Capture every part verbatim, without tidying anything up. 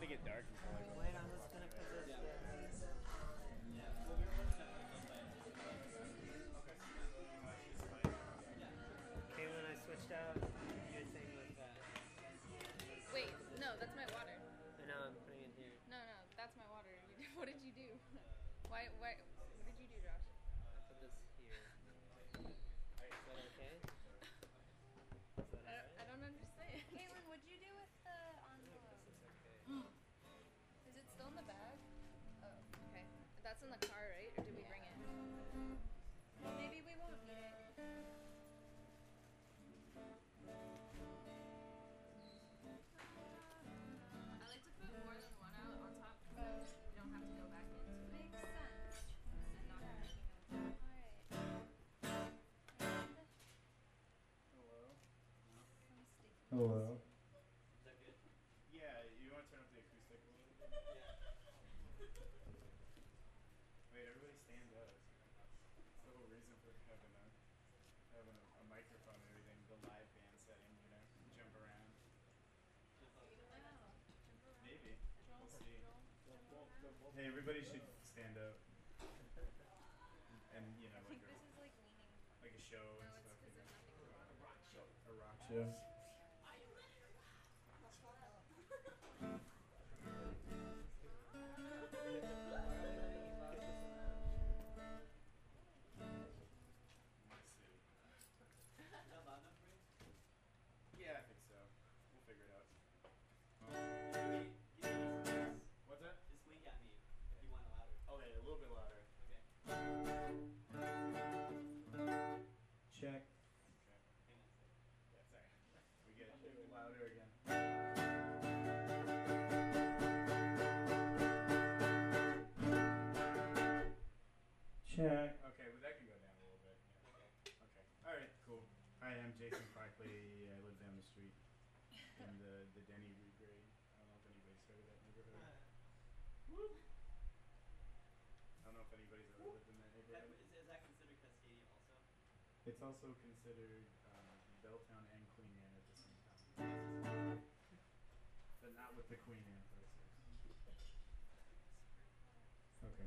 gonna get dark in color. Wait, I'm just gonna put this here. Okay, when I switched out, your thing was that. Wait, no, that's my water. And now I'm putting it here. No, no, that's my water. What did you do? Why, why, what did you do, Josh? I put this here. Is that okay? Is that I don't, I alright? don't understand. Caitlin, what'd you do with the envelope? This is okay. Is it still in the bag? Oh, okay. That's in the car, right? Or did we bring it? Well, maybe we won't need it. I like to put more than one out on top so you don't have to go back into it. Makes sense. And not have to go back. Alright. And Hello. some sticky. Hello. Is that good? Yeah, you want to turn up the acoustic a little bit? Yeah. Wait, everybody stand up. It's the whole reason for having a having a, a microphone and everything. The live band setting, you know, jump around. Maybe. We'll see. Hey, everybody should stand up. And you know, I like think a, this is like leaning. like a show No, and it's stuff. because You there's know? nothing wrong. A rock show. A rock show. Let's see. Is that loud enough for you? Yeah, I think so. We'll figure it out. Wait, you need this. What's that? Just wink at me if you want it louder. Okay, a little bit louder. Okay. Check. Okay. Hang on a second. Yeah, sorry. We get a little louder again. Check. Okay, well that can go down a little bit. Yeah. Okay. Okay. All right. Cool. Hi, I'm Jason Barkley. I live down the street in the the Denny Regrade. I don't know if anybody's heard of that neighborhood. Woo. I don't know if anybody's ever lived in that That, neighborhood. is, is that considered Cascadia also? It's also considered um, Belltown and Queen Anne at the same time, but not with the Queen Anne places. Okay.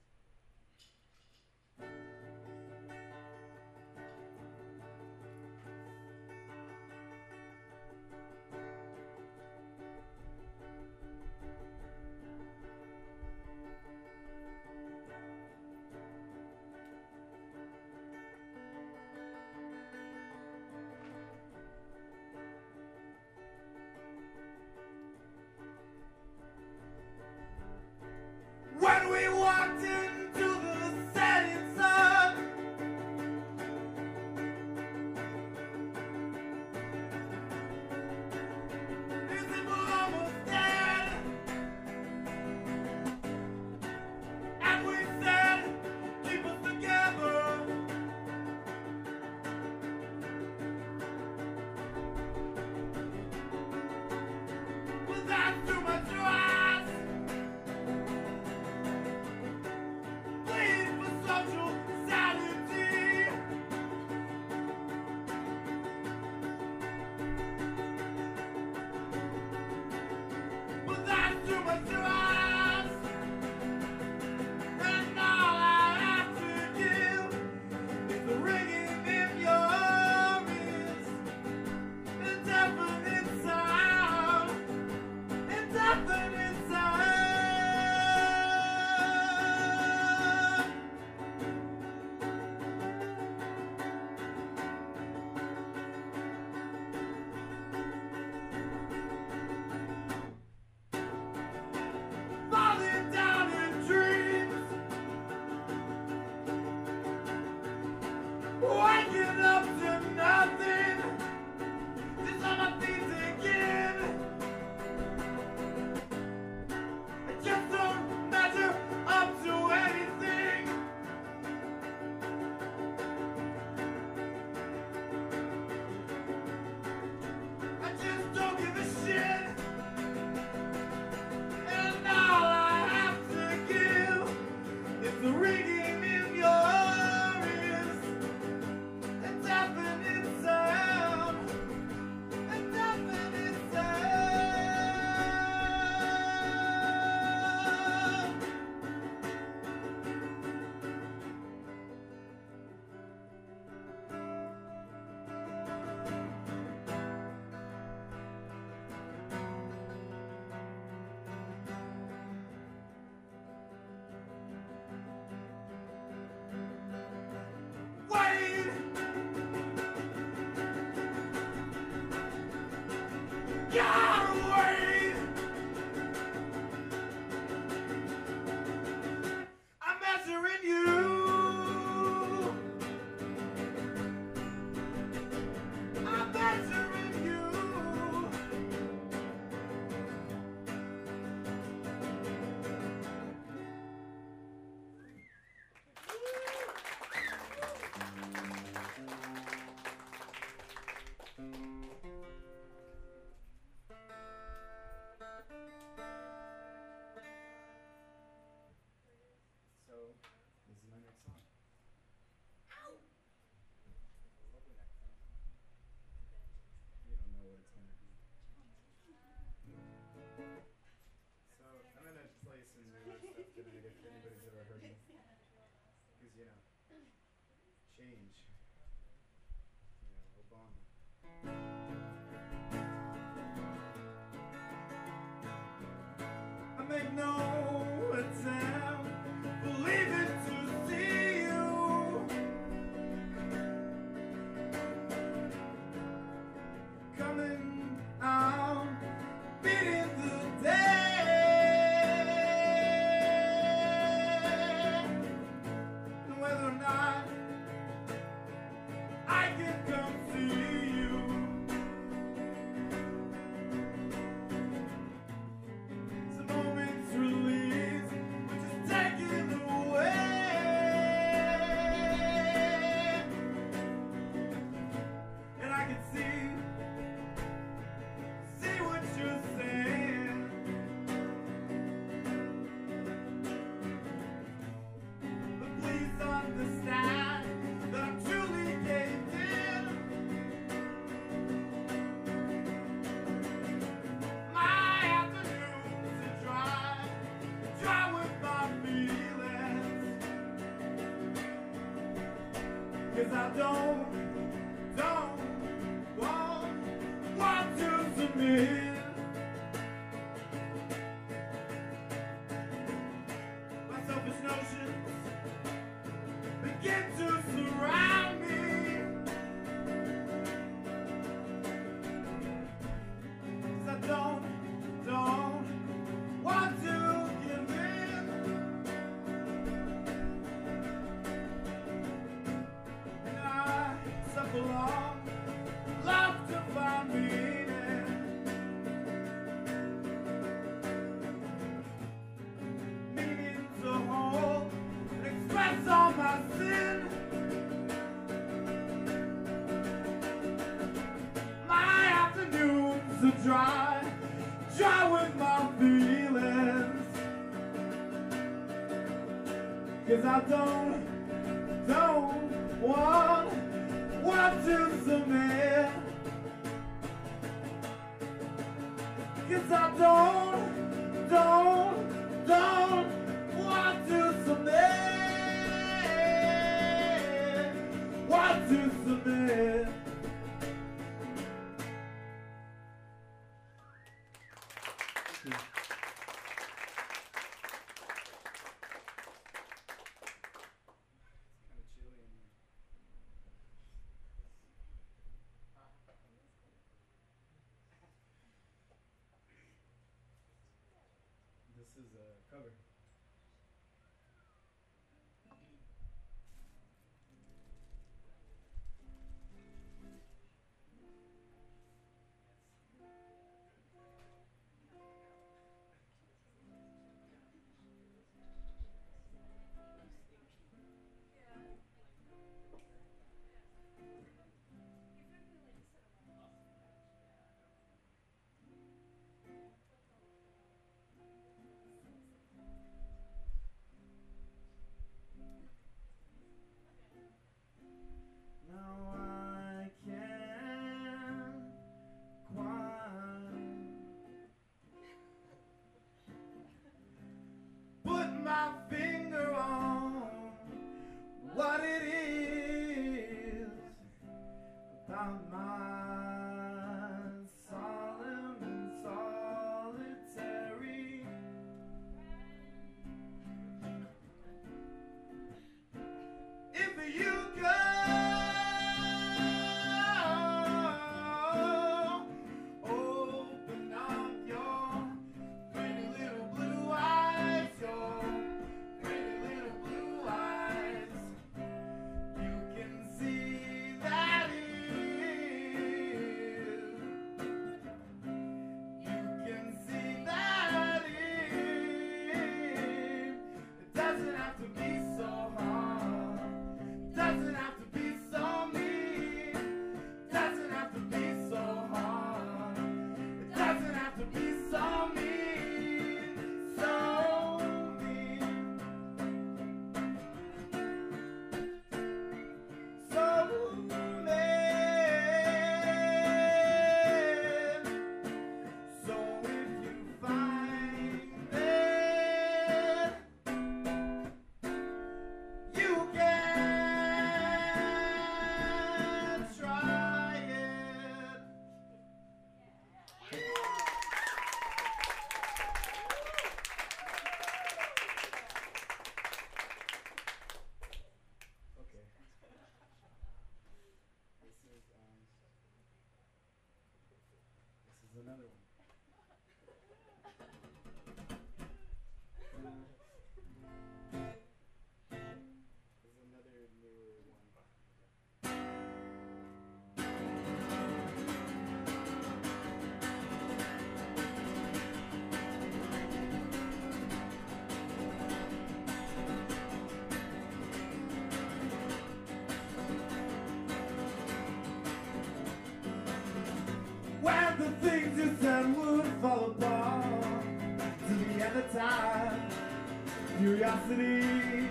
When we walked into the setting sun, these people almost dead, and we said, keep us together. Was that too much to ask? Plead for social sanity. But that's too much to ask. And all I have to give is the ringing in your ears. A deafening sound. A deafening sound. Gotta wait. I'm measuring you. I'm measuring you. So, this is my next song. Lovely next song. You don't know what it's gonna be. So, I'm gonna play some newer stuff tonight if anybody's ever heard me. Because, you know, change. You know, Obama. I make no attempt, believing to see you. Coming out, beating the day. And whether or not I can come see you. Some moments release, which is taken away. And I can see, see what you're saying. But please understand that I'm truly caved in. My afternoons are dry, dry with my feelings. 'Cause I don't, don't want, want to submit. My selfish notions begin to surround me. 'Cause I don't, don't want to give in. And I suffer long, love to find meaning. Meaning to hold and express all my sin. My afternoons are dry, dry with my feelings. 'Cause I don't, don't want, want to submit. 'Cause I don't, don't, don't want to submit. Want to submit. Kind of chilly in here. This is a cover. things you said would fall apart to the end of time. Curiosity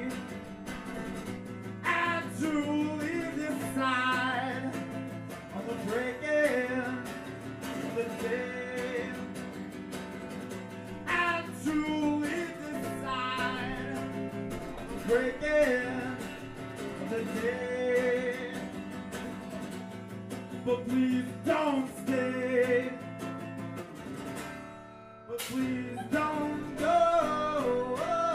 and truly decide on the breaking of the day. And truly decide on the breaking of the day. But please don't stay. But please don't go.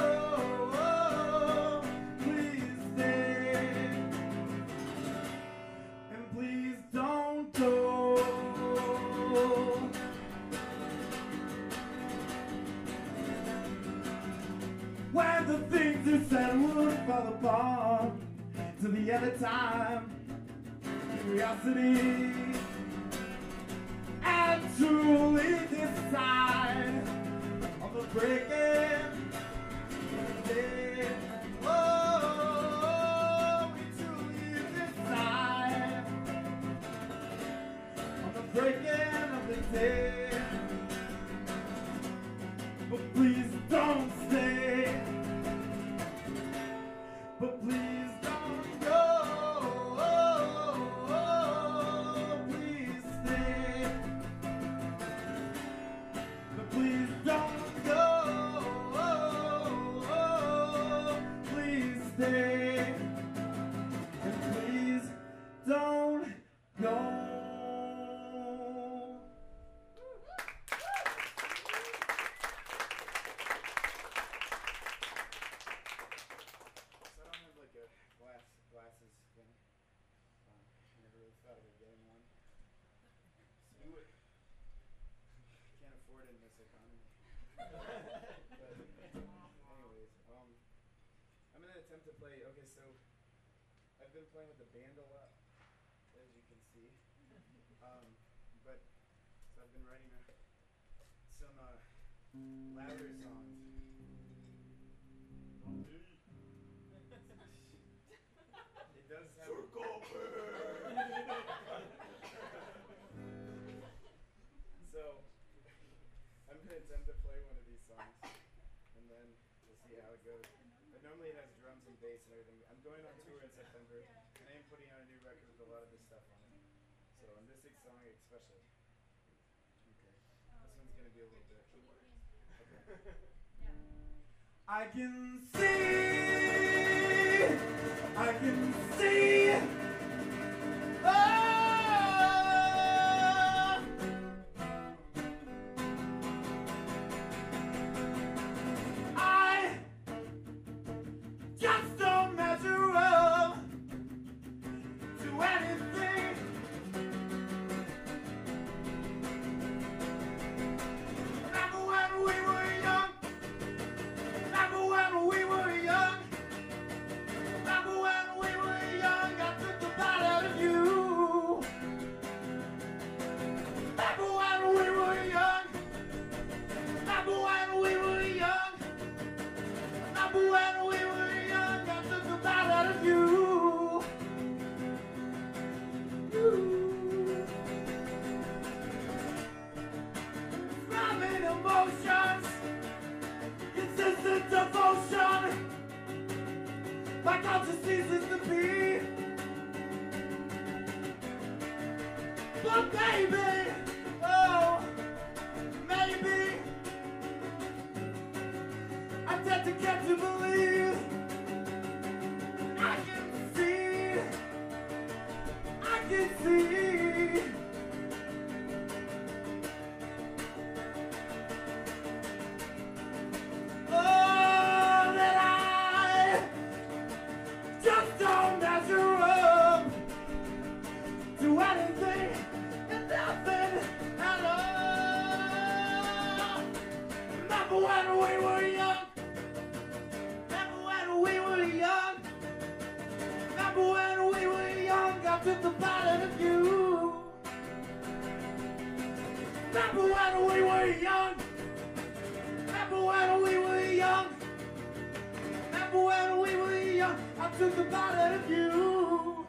Please stay. And please don't go. When the things you said would fall apart to the end of time. Curiosity and truly decide on the breaking of the day. Oh, we truly decide on the breaking of the day. But please don't stay. But please don't go. Please don't go. Please stay. And please don't go. So I don't have like a glass glasses thing. Um, I never really thought about getting one. So do it. Can't afford it in this economy. But anyways, um, I'm gonna attempt to play. Okay, so I've been playing with the band a lot, as you can see. Um, but so I've been writing uh, some uh, louder songs. It does have. So, I'm going to attempt to play one of these songs, and then we'll see how it goes. But normally it has drums and bass and everything. I'm going on tour in September, and I am putting out a new record with a lot of this stuff on it. So, on this song especially. Okay. This one's going to be a little bit. Okay. I can see, I can see, oh! Just don't measure up to anything. Remember when we were young? Remember when we were young? Remember when we were young? I took the bite out of you. Remember when we were young? Remember when we were young? Remember when we were young, I took a bite out of you. You. Throbbing emotions, consistent devotion, my conscience ceases to be. But baby, oh, maybe I tend to get to believe. I can see, I can see. Oh, that I just don't measure up to anything and nothing at all. Remember when we were young? Remember when we were young? Remember when we were young? I took the bite out of you. Remember when we were young? Remember when we were young? Remember when we were young? I took the bite out of you.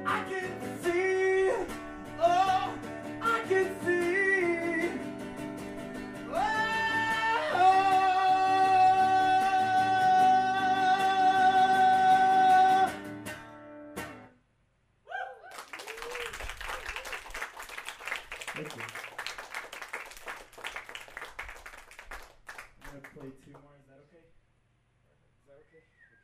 I can see, oh, I can see. Thank you. I'm gonna play two more. Is that okay? Is that okay?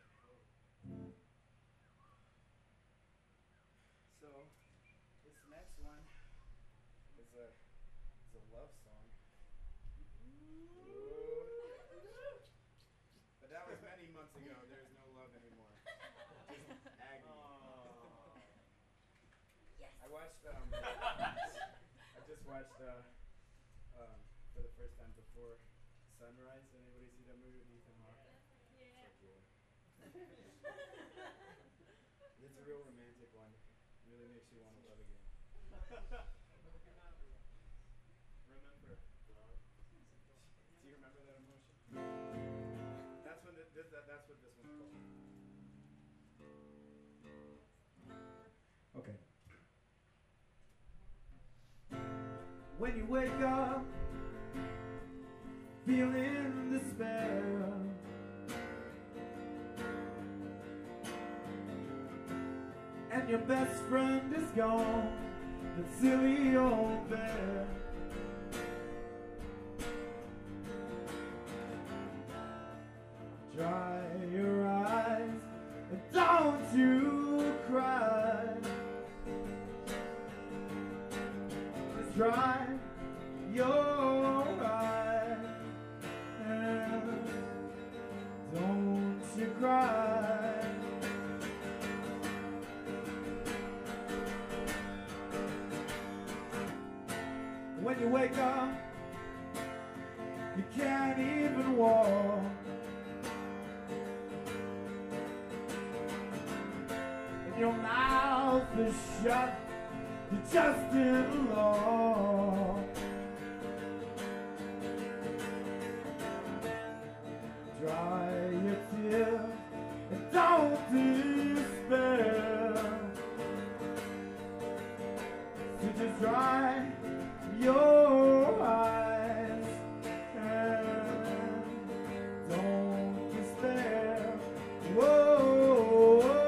So, this next one is a is a love song. Ooh. But that was many months ago. There's no love anymore. Just agony. Yes. I watched um I just watched uh um for the first time before Sunrise. Anybody see that movie with Ethan Hawke? Yeah. It's like, yeah. It's a real romantic one. It really makes you want to love again. Remember, dog. Do you remember that emotion? That's when the, this, that, that's what this one's called. Okay. When you wake up, feeling despair, and your best friend is gone, that silly old bear. Dry your eyes and don't you cry. Just dry your eyes and don't you cry. When you wake up, you can't even walk. And your mouth is shut, you're just in law. Dry your tears and don't despair. So just dry your eyes and don't despair. Whoa, whoa.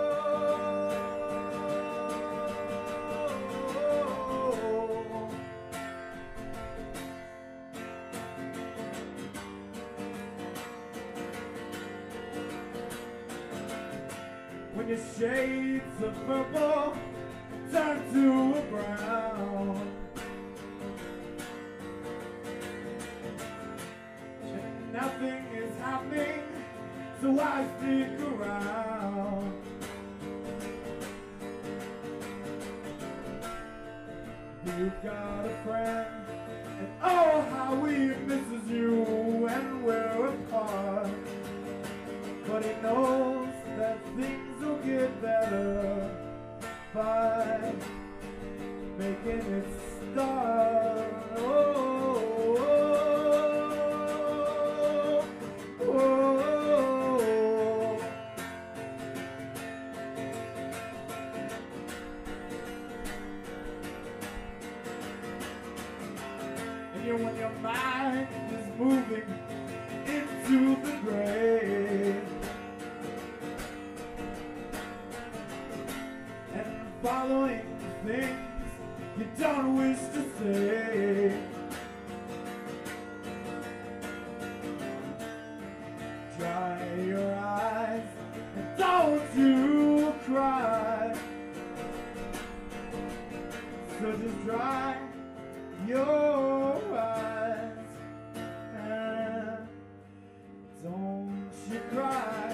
When your shades of purple turn to a brown, and nothing is happening, so why stick around? You've got a friend, and oh how he misses you when we're apart. But he knows that things will get better by making it start. Oh, oh, oh, oh. And you, when your mind is moving into the grave and following things you don't wish to say, dry your eyes and don't you cry. So just dry your eyes and don't you cry.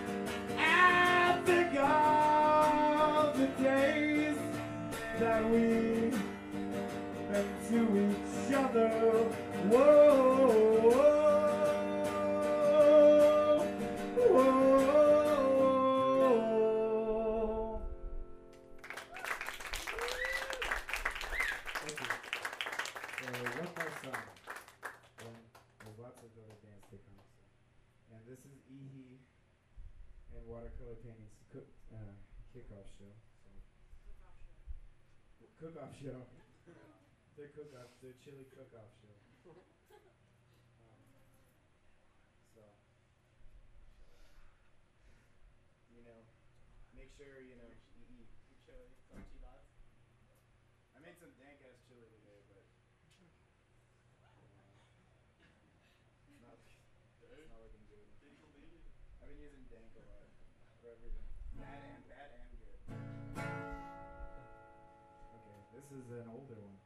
I think of the days that we meant to each other. Whoa, whoa, whoa. Thank you. So one more song. One, there's lots of other bands to come. So. And this is Ehe and Watercolor Paintings cook, uh, kickoff show. So. cook-off show. Their cook-off, their chili cook-off show. Um, so, you know, make sure you know you eat. Chili, some chilads. I made some dank ass chili today, but uh, it's not it's not looking good. I've been using dank a lot for everything, bad and bad and good. Okay, this is an older one.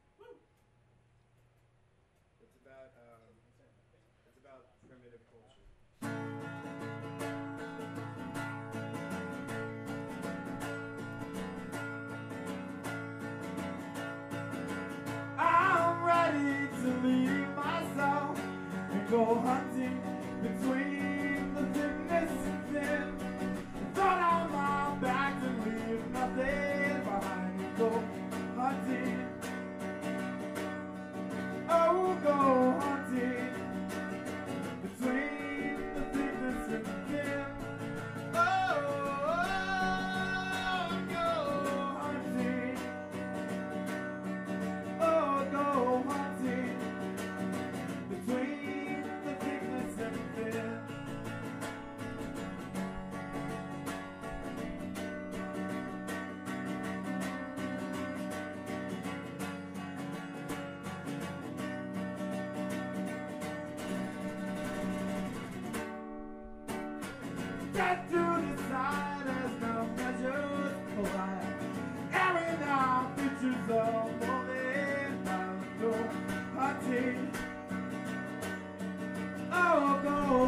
It's about um, it's about primitive culture. I'm ready to leave myself and go hunting between the thickness and thin. Throw down my back to leave nothing behind and go hunting. Oh, go hunting between the thickness and thin. Oh, oh, go hunting. Oh, go hunting between the thickness and thin. Get to decide as no measures collide, airing out pictures of morning go hunting. Oh, go